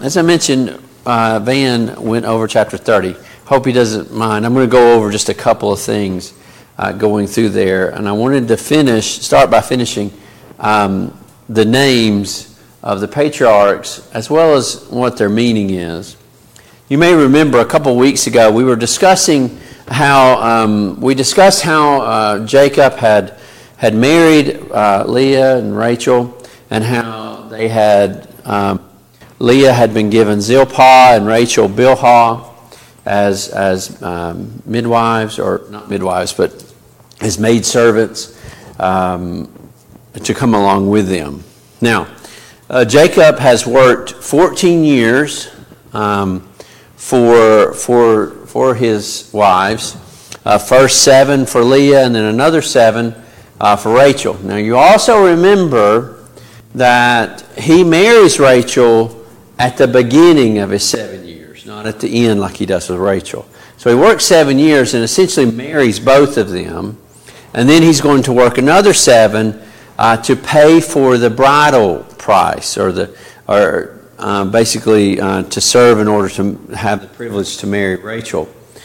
As I mentioned, Van went over chapter 30. Hope he doesn't mind. I'm going to go over just a couple of things going through there. And I wanted to start by finishing the names of the patriarchs as well as what their meaning is. You may remember a couple of weeks ago we were discussing how Jacob had married Leah and Rachel, and how they had Leah had been given Zilpah and Rachel Bilhah as midwives, or not midwives, but as maidservants to come along with them. Now, Jacob has worked 14 years for his wives. First 7 for Leah, and then another 7 for Rachel. Now, you also remember that he marries Rachel at the beginning of his 7 years, not at the end like he does with Rachel. So he works 7 years and essentially marries both of them. And then he's going to work another 7 to pay for the bridal price, basically to serve in order to have the privilege to marry Rachel.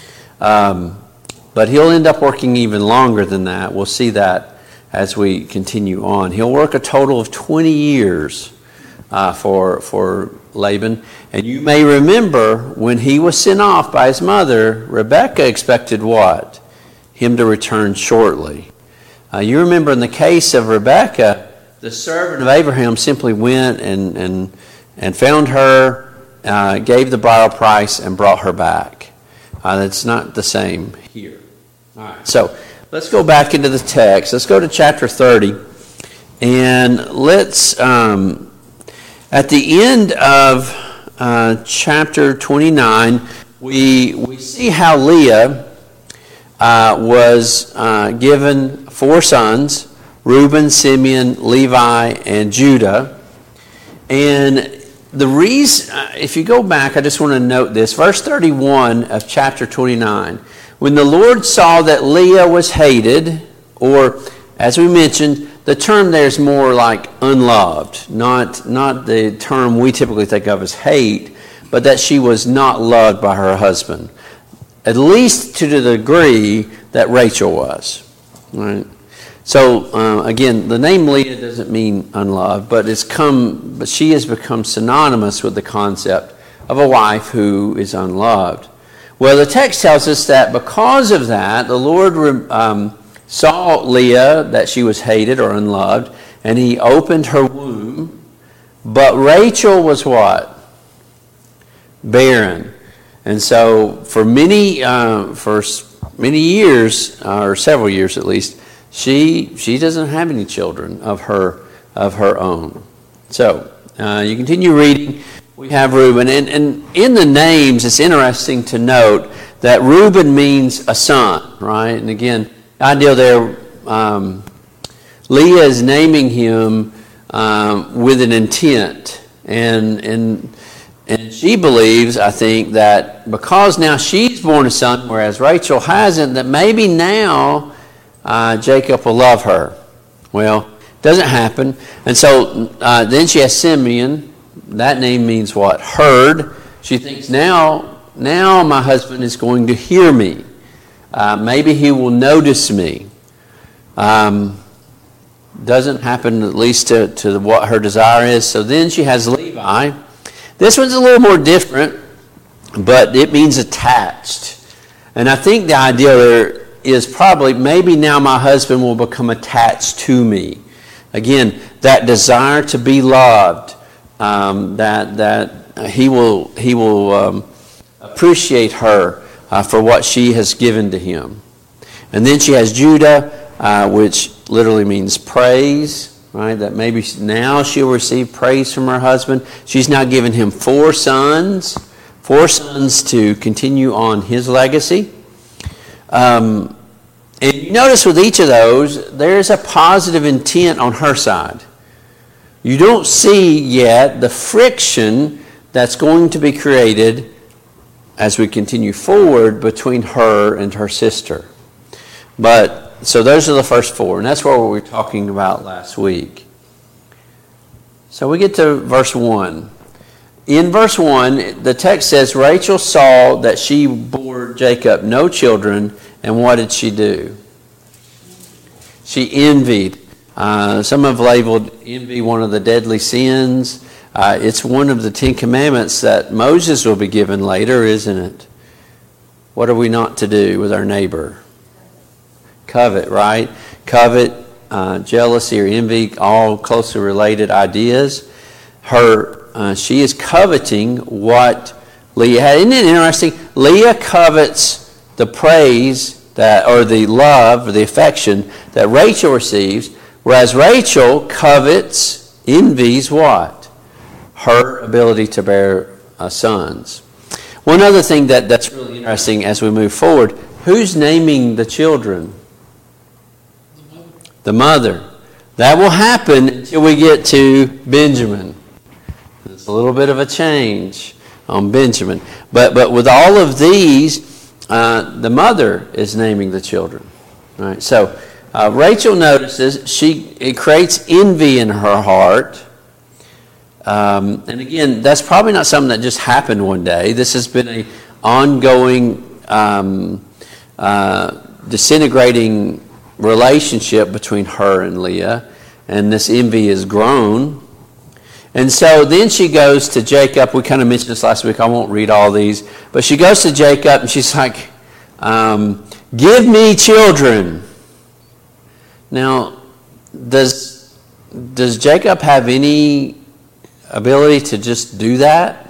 But he'll end up working even longer than that. We'll see that as we continue on. He'll work a total of 20 years for Laban. And you may remember when he was sent off by his mother, Rebekah expected what? Him to return shortly. You remember in the case of Rebekah, the servant of Abraham simply went and found her, gave the bridal price, and brought her back. That's not the same here. All right, so let's go back into the text. Let's go to chapter 30. And let's, at the end of chapter 29, we see how Leah was given 4 sons, Reuben, Simeon, Levi, and Judah. And the reason, if you go back, I just want to note this. Verse 31 of chapter 29. When the Lord saw that Leah was hated, or as we mentioned, the term there is more like unloved, not the term we typically think of as hate, but that she was not loved by her husband, at least to the degree that Rachel was. Right? So again, the name Leah doesn't mean unloved, but she has become synonymous with the concept of a wife who is unloved. Well, the text tells us that because of that, the Lord saw Leah, that she was hated or unloved, and he opened her womb. But Rachel was what? Barren. And so for many years, or several years at least, she doesn't have any children of her own. So you continue reading. We have Reuben, and in the names, it's interesting to note that Reuben means a son, right? And again, the idea there, Leah is naming him with an intent, and she believes, I think, that because now she's born a son, whereas Rachel hasn't, that maybe now Jacob will love her. Well, it doesn't happen, and so then she has Simeon. That name means what? Heard. She thinks now my husband is going to hear me. Maybe he will notice me. Doesn't happen, at least to what her desire is. So then she has Levi. This one's a little more different, but it means attached. And I think the idea there is probably maybe now my husband will become attached to me. Again, that desire to be loved. That he will appreciate her for what she has given to him. And then she has Judah, which literally means praise, right? That maybe now she'll receive praise from her husband. She's now given him 4 sons to continue on his legacy. And you notice with each of those, there's a positive intent on her side. You don't see yet the friction that's going to be created as we continue forward between her and her sister. But so those are the first 4, and that's what we were talking about last week. So we get to verse 1. in verse 1, the text says, Rachel saw that she bore Jacob no children, and what did she do? She envied. Some have labeled envy one of the deadly sins. It's one of the 10 Commandments that Moses will be given later, isn't it? What are we not to do with our neighbor? Covet, right? Covet, jealousy or envy, all closely related ideas. She is coveting what Leah had. Isn't it interesting? Leah covets the praise or the love or the affection that Rachel receives, whereas Rachel covets, envies what? Her ability to bear sons. One other thing that's really interesting as we move forward, who's naming the children? The mother. That will happen until we get to Benjamin. It's a little bit of a change on Benjamin. But with all of these, the mother is naming the children. All right. So Rachel notices it creates envy in her heart. And again, that's probably not something that just happened one day. This has been an ongoing, disintegrating relationship between her and Leah, and this envy has grown. And so then she goes to Jacob. We kind of mentioned this last week. I won't read all these. But she goes to Jacob and she's like, give me children. Now, does Jacob have any ability to just do that?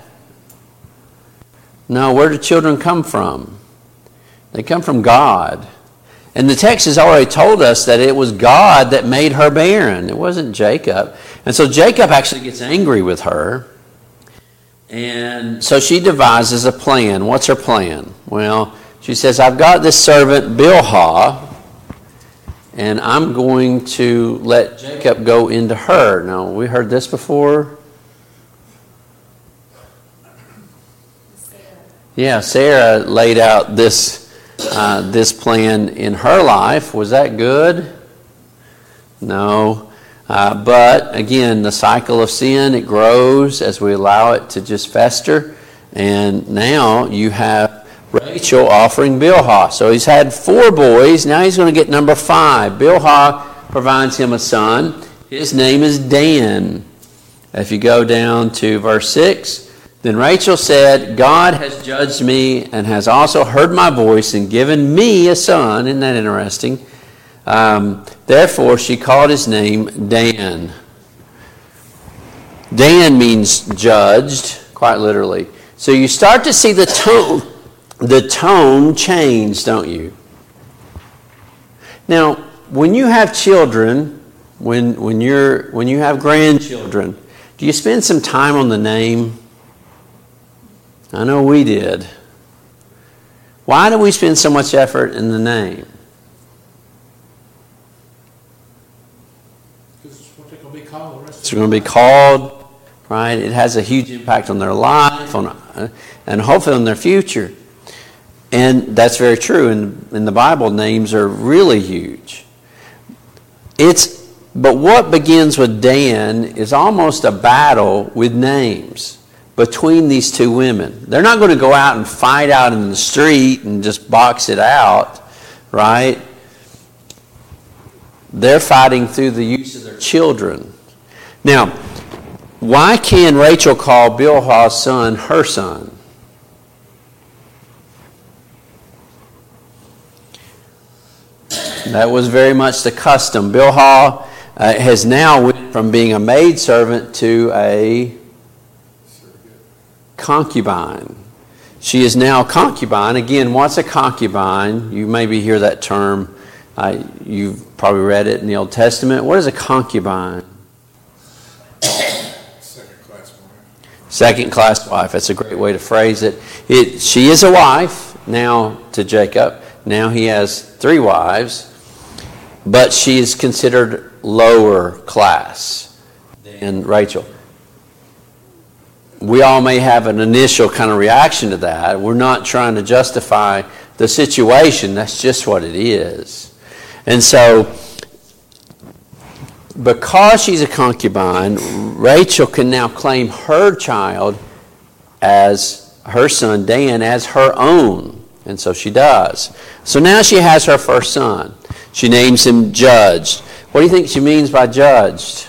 No, where do children come from? They come from God. And the text has already told us that it was God that made her barren. It wasn't Jacob. And so Jacob actually gets angry with her. And so she devises a plan. What's her plan? Well, she says, I've got this servant, Bilhah, and I'm going to let Jacob go into her. Now, we heard this before. Yeah, Sarah laid out this plan in her life. Was that good? No. But again, the cycle of sin, it grows as we allow it to just fester. And now you have Rachel offering Bilhah. So he's had 4 boys. Now he's going to get number 5. Bilhah provides him a son. His name is Dan. If you go down to verse 6, then Rachel said, God has judged me and has also heard my voice and given me a son. Isn't that interesting? Therefore, she called his name Dan. Dan means judged, quite literally. So you start to see the tone change, don't you? Now, when you have children, when you have grandchildren, do you spend some time on the name? I know we did. Why do we spend so much effort in the name? Because it's what they're going to be called the rest of It's going to be called, right? It has a huge impact on their life, and hopefully on their future. And that's very true. In the Bible, names are really huge. But what begins with Dan is almost a battle with names between these 2 women. They're not going to go out and fight out in the street and just box it out, right? They're fighting through the use of their children. Now, why can Rachel call Bilhah's son her son? That was very much the custom. Bilhah has now went from being a maidservant to a concubine. She is now a concubine. Again, what's a concubine? You maybe hear that term. You've probably read it in the Old Testament. What is a concubine? Second-class wife. Second-class wife. That's a great way to phrase it. She is a wife now to Jacob. Now he has 3 wives. But she is considered lower class than Rachel. We all may have an initial kind of reaction to that. We're not trying to justify the situation. That's just what it is. And so, because she's a concubine, Rachel can now claim her child as her son Dan as her own. And so she does. So now she has her first son. She names him Judged. What do you think she means by judged?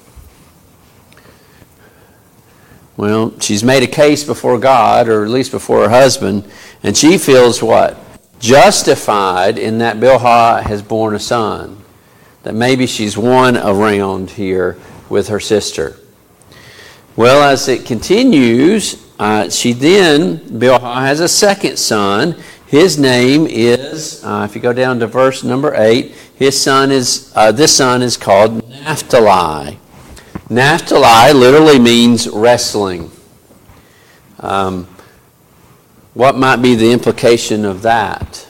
Well, she's made a case before God, or at least before her husband, and she feels what? Justified in that Bilhah has borne a son. That maybe she's won around here with her sister. Well, as it continues, Bilhah has a second son. His name is, if you go down to verse number 8, this son is called Naphtali. Naphtali literally means wrestling. What might be the implication of that?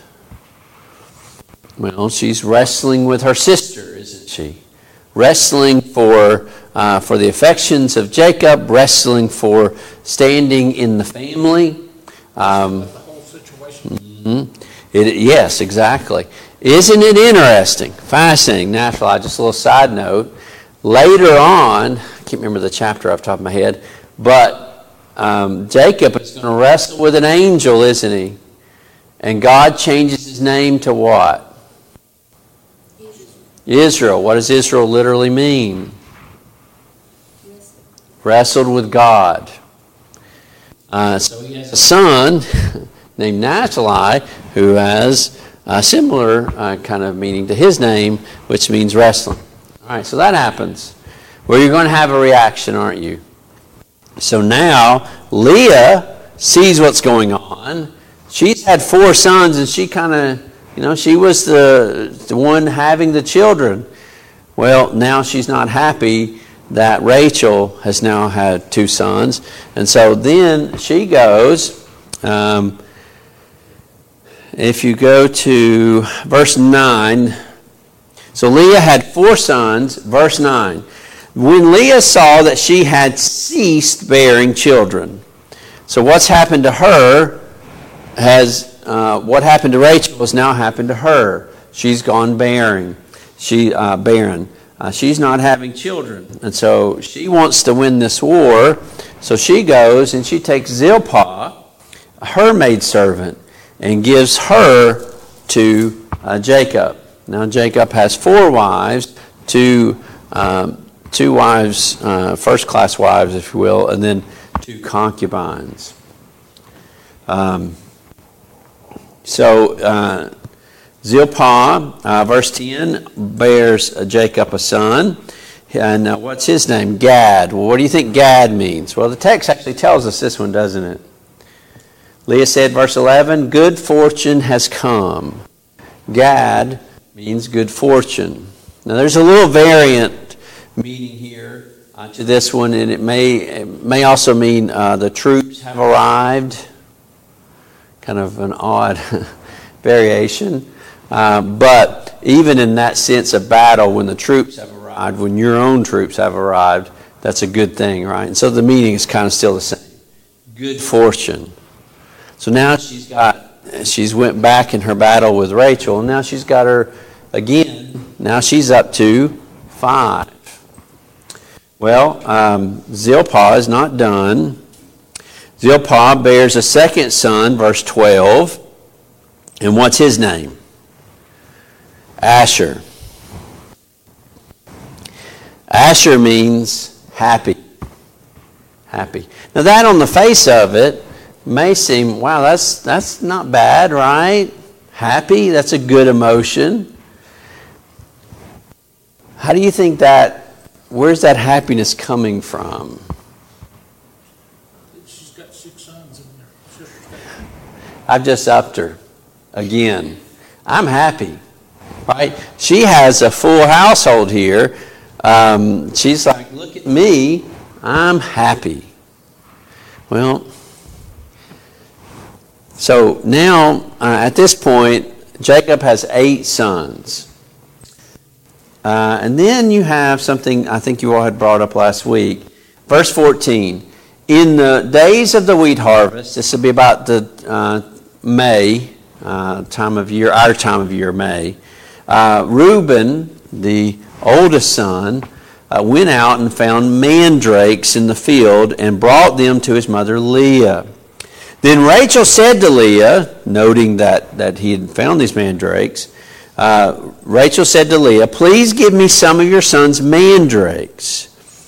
Well, she's wrestling with her sister, isn't she? Wrestling for the affections of Jacob, wrestling for standing in the family. The whole situation. Yes, exactly. Isn't it interesting? Fascinating. Naphtali, just a little side note. Later on, I can't remember the chapter off the top of my head, but Jacob is going to wrestle with an angel, isn't he? And God changes his name to what? Israel. What does Israel literally mean? Wrestled with God. So he has a son named Naphtali who has a similar kind of meaning to his name, which means wrestling. All right, so that happens. Well, you're going to have a reaction, aren't you? So now Leah sees what's going on. She's had 4 sons, and she kind of, she was the one having the children. Well, now she's not happy that Rachel has now had 2 sons. And so then she goes, if you go to verse 9, so Leah had 4 sons, verse 9. When Leah saw that she had ceased bearing children. So what's happened to her what happened to Rachel has now happened to her. She's gone barren. She's not having children. And so she wants to win this war. So she goes and she takes Zilpah, her maidservant, and gives her to Jacob. Now Jacob has 4 wives, 2 wives, first-class wives, if you will, and then 2 concubines. So Zilpah, verse 10, bears Jacob a son. And what's his name? Gad. Well, what do you think Gad means? Well, the text actually tells us this one, doesn't it? Leah said, verse 11, good fortune has come. Gad means good fortune. Now, there's a little variant meaning here to this one, and it may also mean the troops have arrived. Kind of an odd variation. But even in that sense of battle, when the troops have arrived, when your own troops have arrived, that's a good thing, right? And so the meaning is kind of still the same. Good fortune. So now she's went back in her battle with Rachel, and now she's got her again. Now she's up to 5. Well, Zilpah is not done. Zilpah bears a second son, verse 12. And what's his name? Asher. Asher means happy. Happy. Now that on the face of it may seem, wow, that's not bad, right? Happy, that's a good emotion. How do you think where's that happiness coming from? She's got 6 sons in there. I've just upped her again. I'm happy, right? She has a full household here. She's like, look at me, I'm happy. Well, so now at this point, Jacob has 8 sons. And then you have something I think you all had brought up last week. Verse 14. In the days of the wheat harvest, this will be about the May time of year, our time of year, May. Reuben, the oldest son, went out and found mandrakes in the field and brought them to his mother Leah. Then Rachel said to Leah, noting that he had found these mandrakes, Rachel said to Leah, "Please give me some of your son's mandrakes."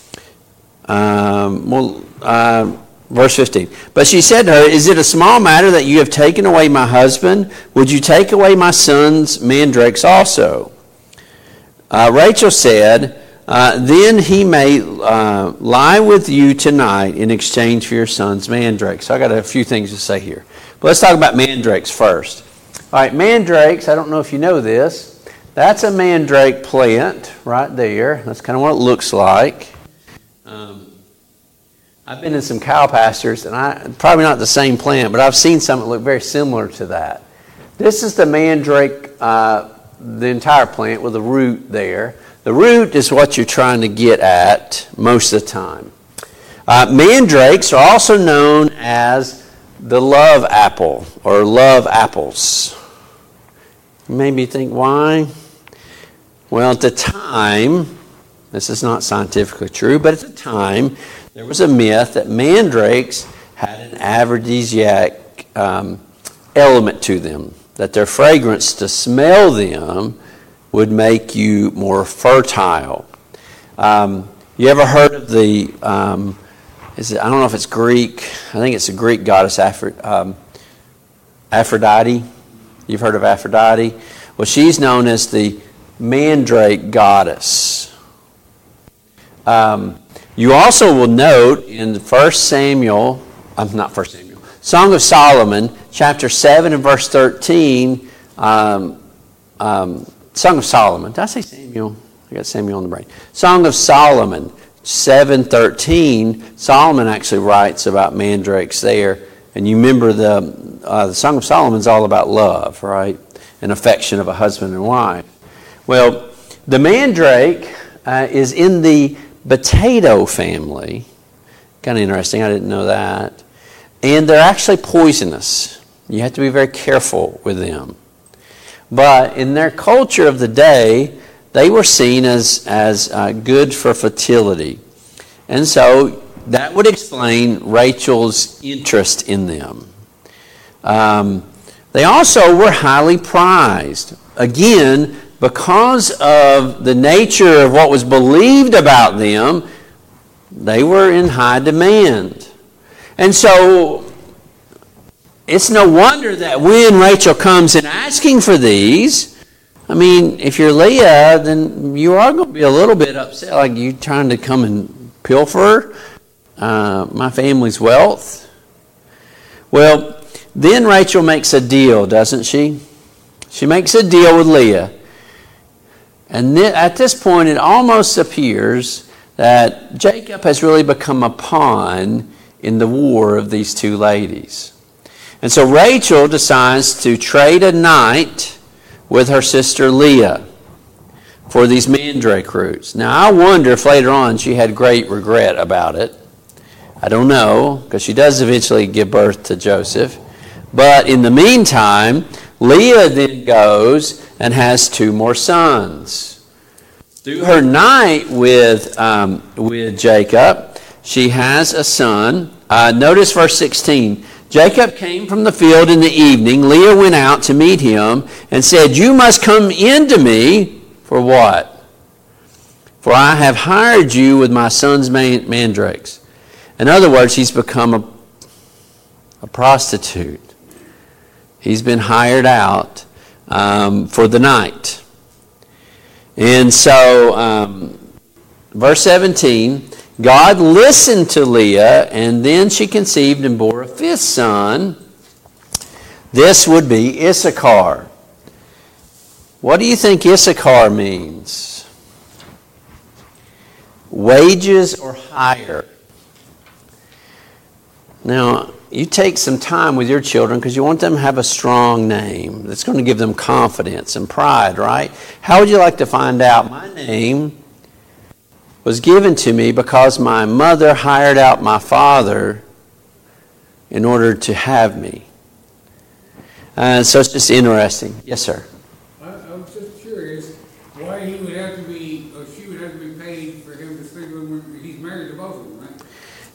Verse 15. But she said to her, "Is it a small matter that you have taken away my husband? Would you take away my son's mandrakes also?" Rachel said, "Then he may lie with you tonight in exchange for your son's mandrakes." So I got a few things to say here. But let's talk about mandrakes first. All right, mandrakes, I don't know if you know this. That's a mandrake plant right there. That's kind of what it looks like. I've been in some cow pastures, and probably not the same plant, but I've seen some that look very similar to that. This is the mandrake, the entire plant with the root there. The root is what you're trying to get at most of the time. Mandrakes are also known as the love apple or love apples. Maybe you think, why? Well, at the time, this is not scientifically true, but at the time, there was a myth that mandrakes had an aphrodisiac element to them, that their fragrance, to smell them, would make you more fertile. You ever heard of the, I don't know if it's Greek, I think it's a Greek goddess Aphrodite. You've heard of Aphrodite? Well, she's known as the mandrake goddess. You also will note in Song of Solomon, chapter 7 and verse 13, Song of Solomon. Did I say Samuel? I got Samuel on the brain. Song of Solomon, 7:13. Solomon actually writes about mandrakes there. And you remember the Song of Solomon is all about love, right? And affection of a husband and wife. Well, the mandrake is in the potato family. Kind of interesting. I didn't know that. And they're actually poisonous. You have to be very careful with them. But in their culture of the day, they were seen as good for fertility. And so that would explain Rachel's interest in them. They also were highly prized. Again, because of the nature of what was believed about them, they were in high demand. And so it's no wonder that when Rachel comes in asking for these, I mean, if you're Leah, then you are going to be a little bit upset, like you trying to come and pilfer my family's wealth. Well, then Rachel makes a deal, doesn't she? She makes a deal with Leah. And at this point, it almost appears that Jacob has really become a pawn in the war of these two ladies. And so Rachel decides to trade a night with her sister Leah for these mandrake roots. Now, I wonder if later on she had great regret about it. I don't know, because she does eventually give birth to Joseph. But in the meantime, Leah then goes and has two more sons. Through her night with Jacob, she has a son. Notice verse 16. Jacob came from the field in the evening. Leah went out to meet him and said, "You must come in to me." For what? "For I have hired you with my son's mandrakes." In other words, he's become a prostitute. He's been hired out for the night. And so, verse 17, God listened to Leah, and then she conceived and bore a fifth son. This would be Issachar. What do you think Issachar means? Wages or hire. Now, you take some time with your children because you want them to have a strong name that's going to give them confidence and pride, right? How would you like to find out? My name was given to me because my mother hired out my father in order to have me. So it's just interesting. Yes, sir. I was just curious why he would have to be, or she would have to be paid for him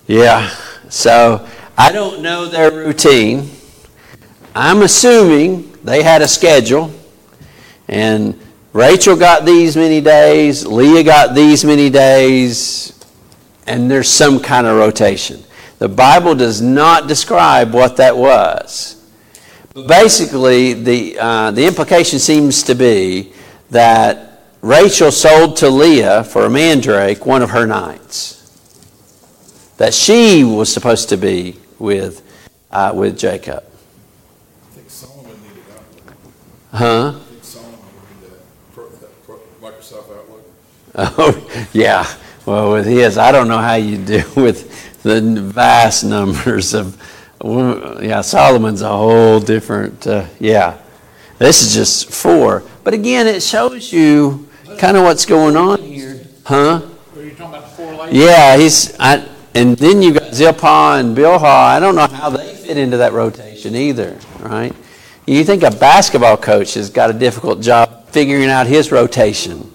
Yeah. So I don't know their routine. I'm assuming they had a schedule, and Rachel got these many days, Leah got these many days, and there's some kind of rotation. The Bible does not describe what that was. But basically, the implication seems to be that Rachel sold to Leah for a mandrake one of her nights. That she was supposed to be with Jacob. I think Solomon needed Outlook. Huh? I think Solomon needed that Microsoft Outlook. Oh, yeah. Well, with his, I don't know how you do with the vast numbers of, yeah, Solomon's a whole different, yeah. This is just 4. But again, it shows you kind of what's going on here. Huh? Are you talking about the 4 ladies? Yeah, and then you got Zilpah and Bilhah. I don't know how they fit into that rotation either, right? You think a basketball coach has got a difficult job figuring out his rotation.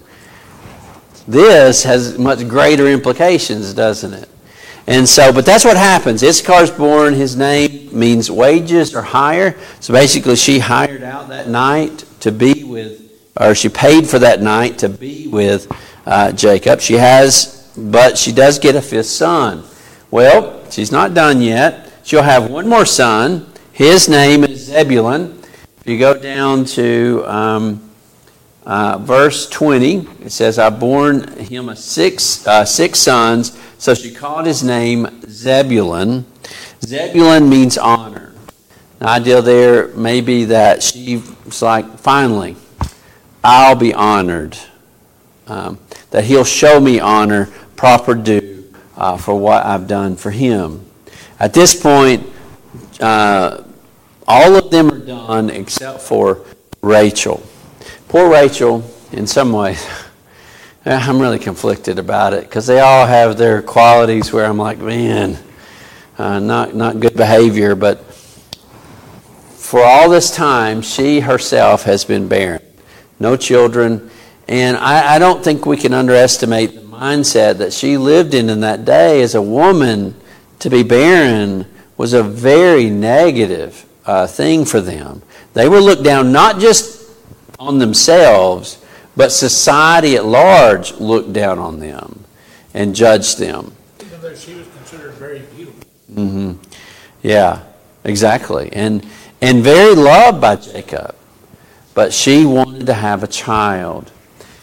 This has much greater implications, doesn't it? And so, but that's what happens. Issachar's born. His name means wages or hire. So basically, she hired out that night to be with, or she paid for that night to be with Jacob. But she does get a 5th son. Well, she's not done yet. She'll have one more son. His name is Zebulun. If you go down to verse 20, it says, I born him 6 sons. So she called his name Zebulun. Zebulun means honor. The idea there may be that she's like, finally, I'll be honored. That he'll show me honor, proper due for what I've done for him. At this point, all of them are done except for Rachel. Poor Rachel, in some ways, I'm really conflicted about it because they all have their qualities where I'm like, man, not good behavior. But for all this time, she herself has been barren. No children. And I don't think we can underestimate the mindset that she lived in that day. As a woman, to be barren was a very negative thing for them. They were looked down not just on themselves, but society at large looked down on them and judged them. Even though she was considered very beautiful. Mm-hmm. Yeah, exactly. And very loved by Jacob. But she wanted to have a child.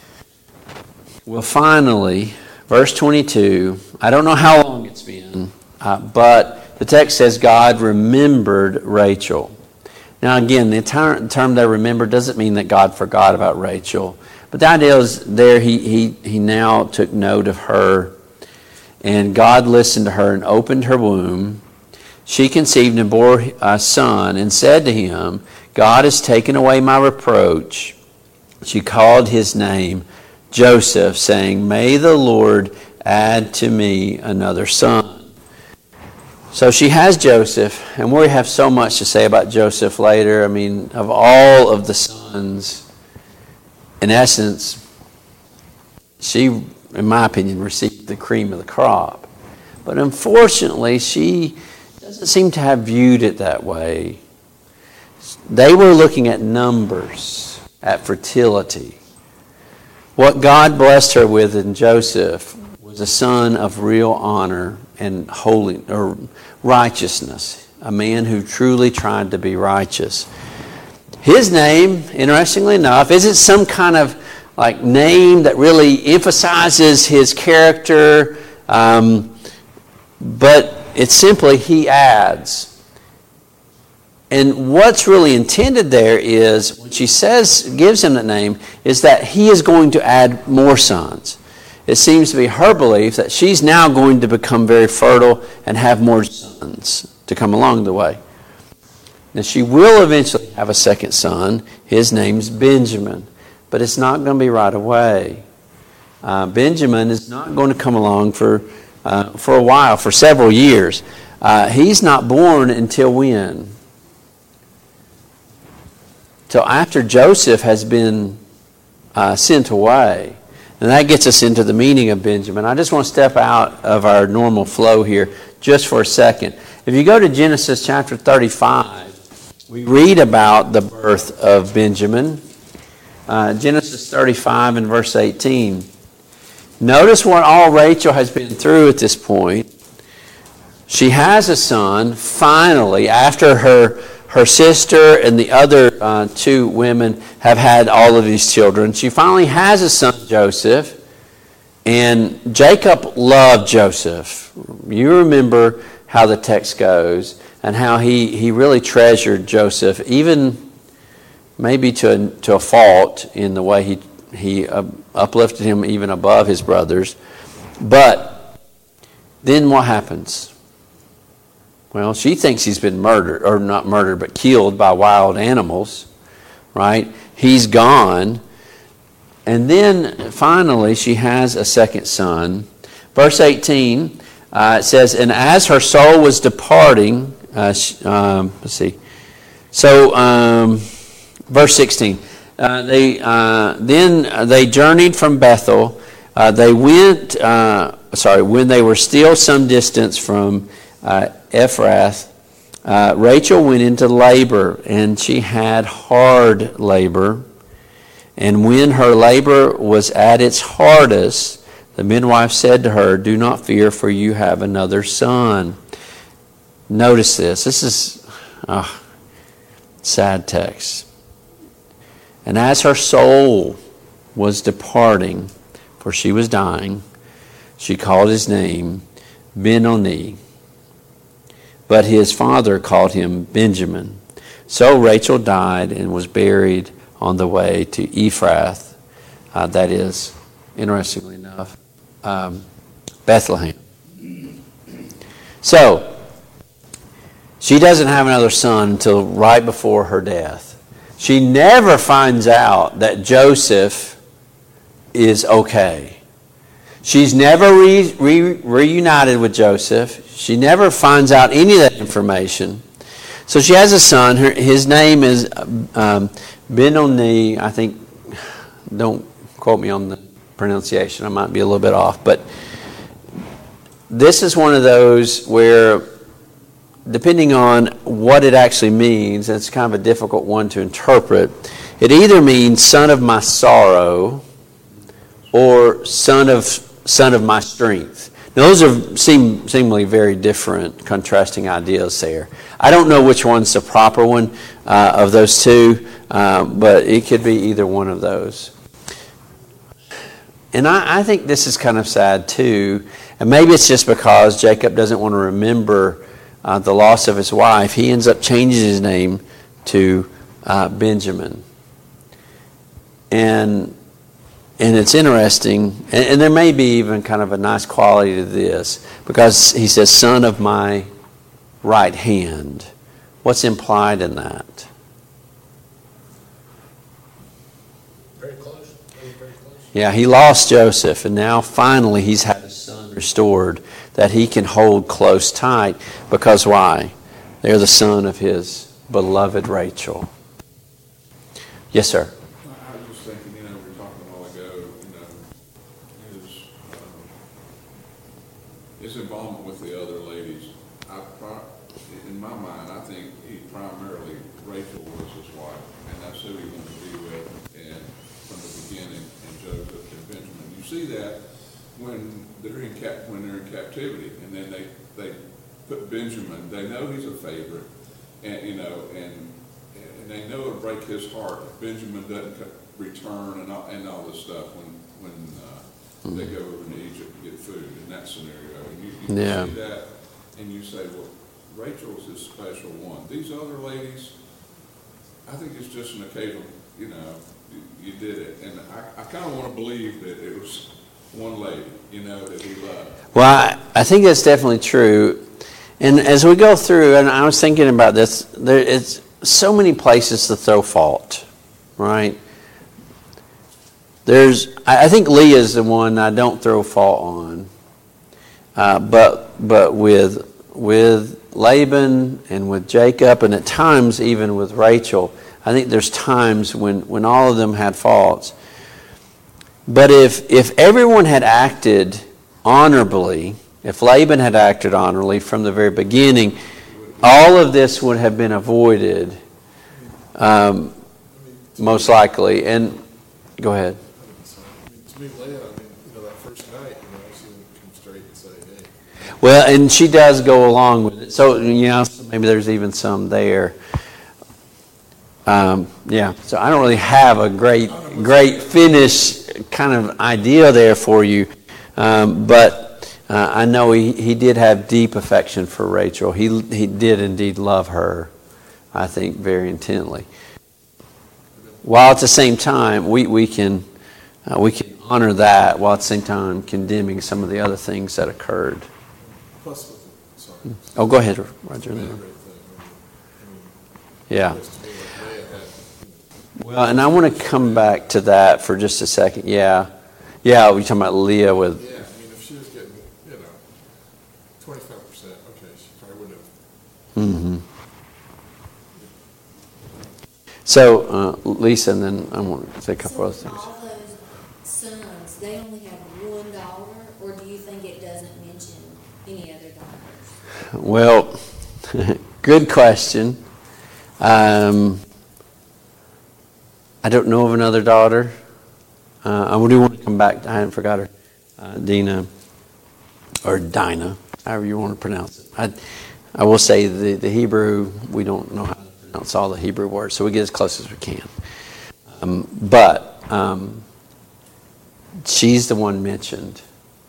Well, finally, verse 22, I don't know how long it's been, but the text says God remembered Rachel. Now again, the term there, remember, doesn't mean that God forgot about Rachel. But the idea is there he now took note of her, and God listened to her and opened her womb. She conceived and bore a son and said to him, God has taken away my reproach. She called his name Joseph, saying, may the Lord add to me another son. So she has Joseph, and we have so much to say about Joseph later. I mean, of all of the sons, in essence, she, in my opinion, received the cream of the crop. But unfortunately, she doesn't seem to have viewed it that way. They were looking at numbers, at fertility. What God blessed her with in Joseph was a son of real honor and holy or righteousness, a man who truly tried to be righteous. His name, interestingly enough, isn't some kind of like name that really emphasizes his character, but it's simply he adds. And what's really intended there is, when she gives him that name, is that he is going to add more sons. It seems to be her belief that she's now going to become very fertile and have more sons to come along the way. Now she will eventually have a second son. His name's Benjamin. But it's not going to be right away. Benjamin is not going to come along for a while, for several years. He's not born until when? Till after Joseph has been sent away. And that gets us into the meaning of Benjamin. I just want to step out of our normal flow here just for a second. If you go to Genesis chapter 35, we read about the birth of Benjamin. Genesis 35 and verse 18. Notice what all Rachel has been through at this point. She has a son, finally, after her sister and the other two women have had all of these children. She finally has a son, Joseph. And Jacob loved Joseph. You remember how the text goes and how he really treasured Joseph, even maybe to a fault in the way he uplifted him even above his brothers. But then what happens? Well, she thinks he's been murdered, or not murdered, but killed by wild animals, right? He's gone. And then finally she has a second son. Verse 18, it says, and as her soul was departing, let's see. So, verse 16, then they journeyed from Bethel. They went, when they were still some distance from Ephrath, Rachel went into labor, and she had hard labor. And when her labor was at its hardest, the midwife said to her, do not fear, for you have another son. Notice this. This is sad text. And as her soul was departing, for she was dying, she called his name Ben-Oni. But his father called him Benjamin. So Rachel died and was buried on the way to Ephrath, that is, interestingly enough, Bethlehem. So, she doesn't have another son until right before her death. She never finds out that Joseph is okay. She's never reunited with Joseph. She never finds out any of that information. So she has a son. His name is Ben-Oni. I think, don't quote me on the pronunciation. I might be a little bit off. But this is one of those where, depending on what it actually means, it's kind of a difficult one to interpret. It either means son of my sorrow or son of my strength. Now, those are seemingly very different, contrasting ideas there. I don't know which one's the proper one of those two, but it could be either one of those. And I think this is kind of sad too, and maybe it's just because Jacob doesn't want to remember the loss of his wife. He ends up changing his name to Benjamin. And it's interesting, and there may be even kind of a nice quality to this, because he says, son of my right hand. What's implied in that? Very close. Very close. Yeah, he lost Joseph, and now finally he's had a son restored that he can hold close tight, because why? They're the son of his beloved Rachel. Yes, sir. I was just thinking, we were talking a while ago, his involvement with the other ladies. In my mind, I think primarily Rachel was his wife, and that's who he wanted to be with, and from the beginning, and Joseph and Benjamin. You see that when they're in captivity, and then they put Benjamin. They know he's a favorite, and and they know it'll break his heart if Benjamin doesn't return and all this stuff when they go over to Egypt to get food in that scenario. And you see that, and you say, well, Rachel's his special one. These other ladies, I think it's just an occasional, you did it. And I kind of want to believe that it was one lady, that he loved. Well, I think that's definitely true. And as we go through, and I was thinking about this, it's so many places to throw fault, right? I think Leah is the one I don't throw fault on, but with Laban and with Jacob, and at times even with Rachel, I think there's times when all of them had faults. But if everyone had acted honorably If Laban had acted honorably from the very beginning, all of this would have been avoided, most likely. And go ahead. To me, Leah, that first night, she didn't come straight and say, hey. Well, and she does go along with it. So, maybe there's even some there. So I don't really have a great finish kind of idea there for you. But I know he did have deep affection for Rachel. He did indeed love her, I think, very intently. While at the same time, we can honor that, while at the same time condemning some of the other things that occurred. Plus, sorry. Oh, go ahead, Roger. Yeah. Well, and I want to come back to that for just a second. Yeah, we're talking about Leah with. Yeah, if she was getting, 25%, okay, she probably wouldn't have. Mm-hmm. So, Lisa, and then I want to say a couple other things. All those sons, they only had one daughter, or do you think it doesn't mention any other daughters? Well, good question. I don't know of another daughter. I do want to come back. I hadn't forgot her. Dina, or Dinah, however you want to pronounce it. I will say the Hebrew, we don't know how to pronounce all the Hebrew words, so we get as close as we can. But she's the one mentioned.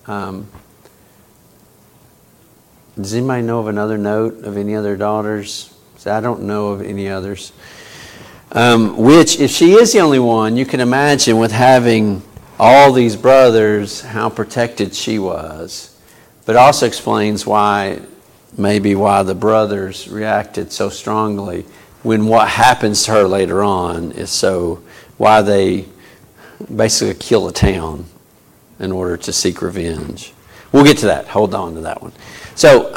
Does anybody know of another note of any other daughters? I don't know of any others. Which, if she is the only one, you can imagine with having all these brothers, how protected she was. But also explains why the brothers reacted so strongly when what happens to her later on is why they basically kill a town in order to seek revenge. We'll get to that. Hold on to that one. So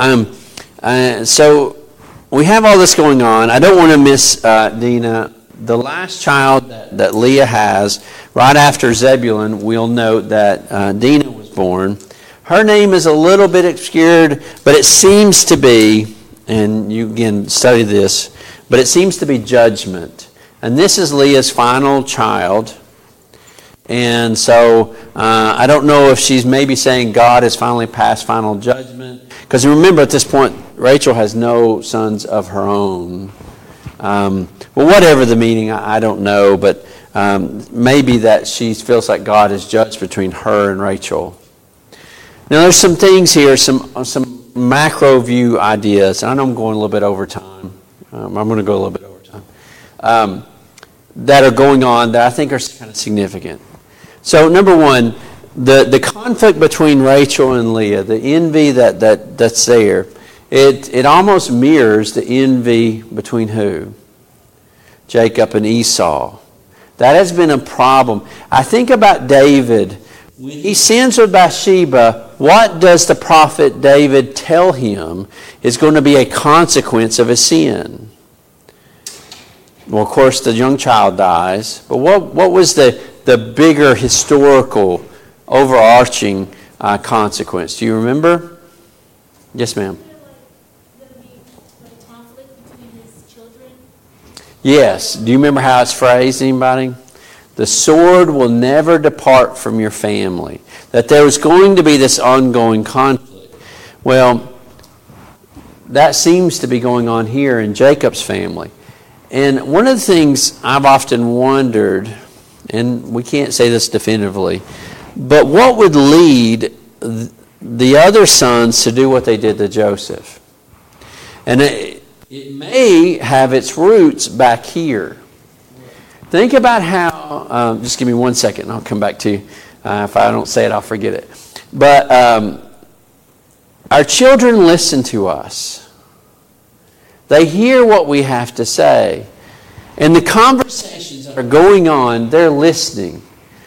we have all this going on. I don't want to miss Dina. The last child that Leah has, right after Zebulun, we'll note that Dina was born. Her name is a little bit obscured, but it seems to be, and you can study this, but it seems to be Judgment. And this is Leah's final child. And so I don't know if she's maybe saying God has finally passed final judgment. Because remember, at this point, Rachel has no sons of her own. Well, whatever the meaning, I don't know, but maybe that she feels like God has judged between her and Rachel. Now, there's some things here, some macro view ideas. I know I'm going a little bit over time. I'm going to go a little bit over time. That are going on that I think are kind of significant. So, number one, the conflict between Rachel and Leah, the envy that's there, it almost mirrors the envy between who? Jacob and Esau. That has been a problem. I think about David. When he sins with Bathsheba, what does the prophet David tell him is going to be a consequence of his sin? Well, of course, the young child dies. But what was the bigger historical overarching consequence? Do you remember? Yes, ma'am. Yes. Do you remember how it's phrased, anybody? The sword will never depart from your family. That there was going to be this ongoing conflict. Well, that seems to be going on here in Jacob's family. And one of the things I've often wondered, and we can't say this definitively, but what would lead the other sons to do what they did to Joseph? And it may have its roots back here. Think about how, just give me 1 second and I'll come back to you. If I don't say it, I'll forget it. But our children listen to us. They hear what we have to say. And the conversations that are going on, they're listening.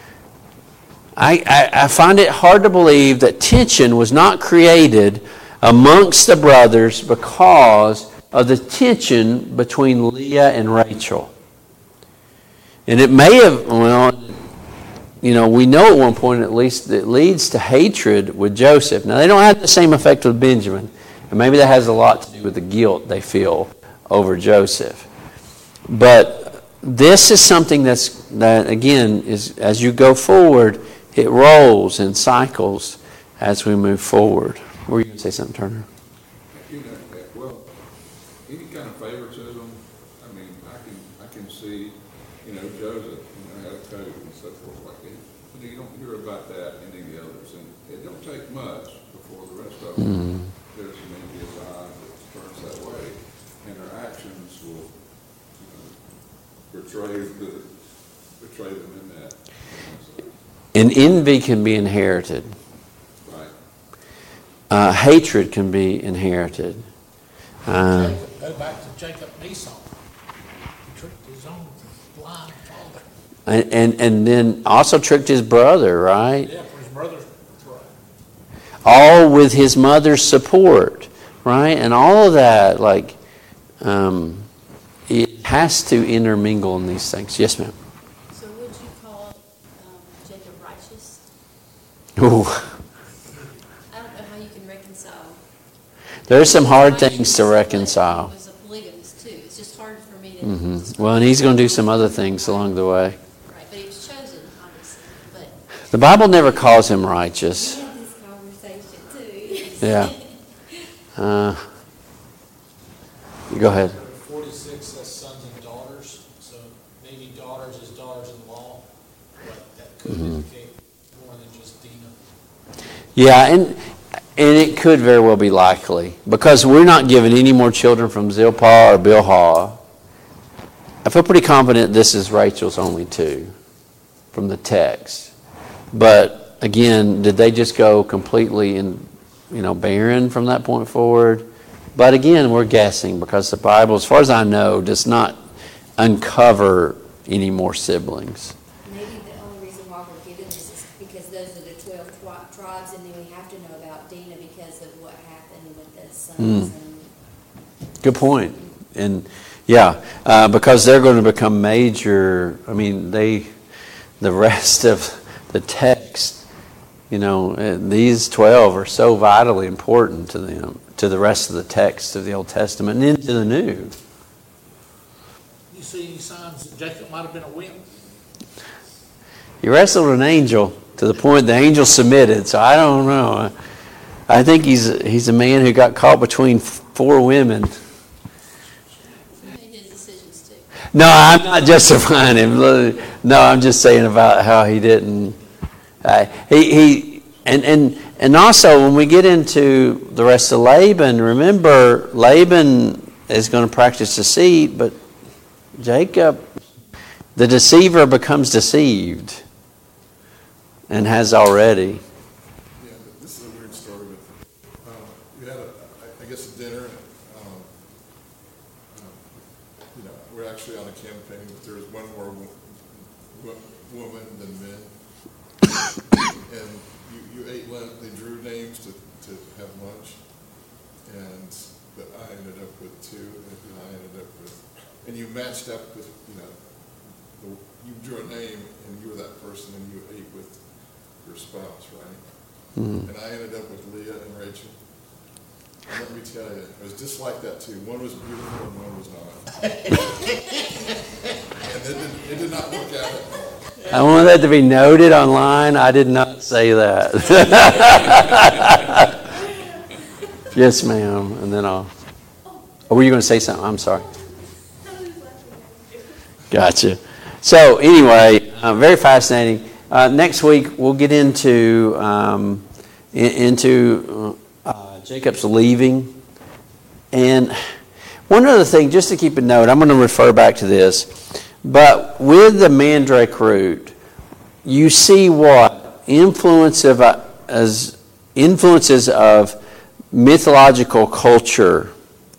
I find it hard to believe that tension was not created amongst the brothers because of the tension between Leah and Rachel. And it may have, we know at one point at least it leads to hatred with Joseph. Now, they don't have the same effect with Benjamin, and maybe that has a lot to do with the guilt they feel over Joseph. But this is something that again, is as you go forward, it rolls and cycles as we move forward. Were you going to say something, Turner? Well, any kind of favoritism, I mean, I can see, Joseph, had a coat and so forth like that. But you don't hear about that in any others. And it don't take much before the rest of them, there's an envious eye that turns that way. And their actions will, betray them in that. So, And envy can be inherited. right. Hatred can be inherited. Go back to Jacob and Esau. He tricked his own blind father. And then also tricked his brother, right? Yeah, for his brother's birthright. All with his mother's support, right? And all of that, it has to intermingle in these things. Yes, ma'am. So would you call Jacob righteous? Ooh. I don't know how you can reconcile. There's some hard things to reconcile. He was a polygamist too. It's just hard for me to. Well, and he's going to do some other things along the way. Right, but he was chosen, obviously. But The Bible never calls him righteous. We had this conversation too. Yeah. Go ahead. 46 says sons and daughters, so maybe daughters is daughters-in-law, but that could indicate more than just Dinah. Yeah, and it could very well be likely, because we're not given any more children from Zilpah or Bilhah. I feel pretty confident this is Rachel's only two from the text. But again, did they just go completely barren from that point forward? But again, we're guessing, because the Bible, as far as I know, does not uncover any more siblings. Maybe the only reason why we're given this is because those are the 12 tribes, and then we have to know about Dinah because of what happened with the sons. Good point. And yeah, because they're going to become major. I mean, the rest of the text, these 12 are so vitally important to them, to the rest of the text of the Old Testament and into the New. You see any signs that Jacob might have been a wimp? He wrestled an angel to the point the angel submitted, so I don't know. I think he's a man who got caught between four women. he made his decisions too. No, I'm not justifying him. No, I'm just saying about how he didn't. And also when we get into the rest of Laban, remember Laban is going to practice deceit, but Jacob, the deceiver, becomes deceived and has already. Yeah, this is a weird story, but we had, I guess, a dinner. We're actually on a campaign, but there was one more woman than men. And you ate lunch, they drew names to have lunch, but I ended up with two, and I ended up with, and you matched up with, you drew a name, and you were that person, and you ate with your spouse, right? And I ended up with Leah and Rachel. And let me tell you, it was just like that too. One was beautiful and one was not. And it did not work out at all. I want that to be noted online. I did not say that. Yes, ma'am. And then I'll. Oh, were you going to say something? I'm sorry. Gotcha. So anyway, very fascinating. Next week we'll get into Jacob's leaving. And one other thing, just to keep a note, I'm going to refer back to this. But with the mandrake root, you see what? Influences of mythological culture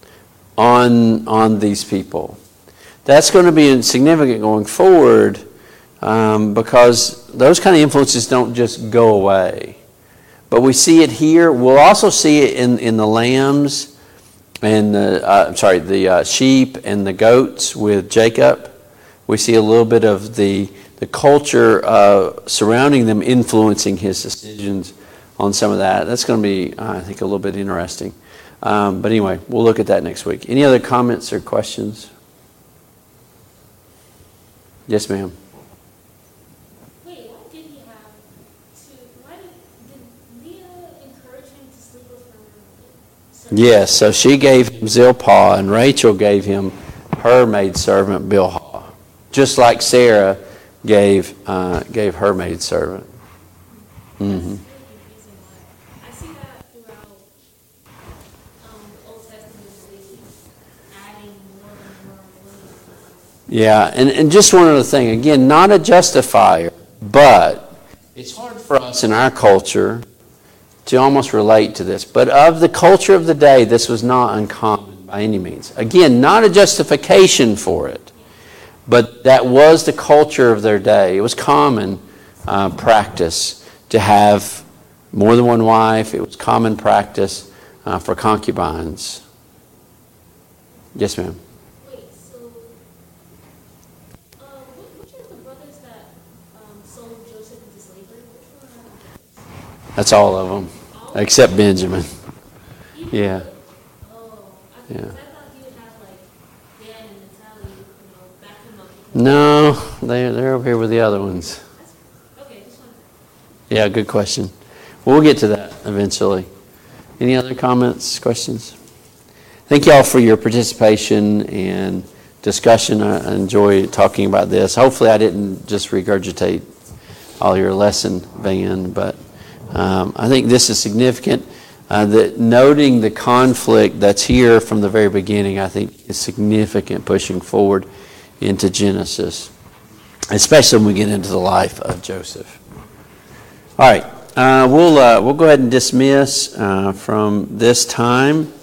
on these people. That's going to be significant going forward, because those kind of influences don't just go away. But we see it here. We'll also see it in the lambs and the sheep and the goats with Jacob. We see a little bit of the the culture surrounding them influencing his decisions on some of that. That's going to be, I think, a little bit interesting. But anyway, we'll look at that next week. Any other comments or questions? Yes, ma'am. Wait, why did he have to, why did Leah encourage him to sleep with her? Yes, so she gave him Zilpah, and Rachel gave him her maidservant Bilhah, just like Sarah gave her maidservant. Mm-hmm. I see that throughout the Old Testament, adding more and more women. Yeah, and just one other thing, again, not a justifier, but it's hard for us in our culture to almost relate to this. But of the culture of the day, this was not uncommon by any means. Again, not a justification for it, but that was the culture of their day. It was common practice to have more than one wife. It was common practice for concubines. Yes, ma'am. Wait, so, which are the brothers that sold Joseph into slavery? Which one are those? That's all of them, except Benjamin. Even Yeah. Oh, Yeah. I thought he would have like Dan and Natalie, back him up. No, they're over here with the other ones. Okay, just one. Yeah, good question. We'll get to that eventually. Any other comments, questions? Thank you all for your participation and discussion. I enjoy talking about this. Hopefully I didn't just regurgitate all your lesson, Van, but I think this is significant. That noting the conflict that's here from the very beginning, I think, is significant pushing forward into Genesis, especially when we get into the life of Joseph. All right, we'll go ahead and dismiss from this time.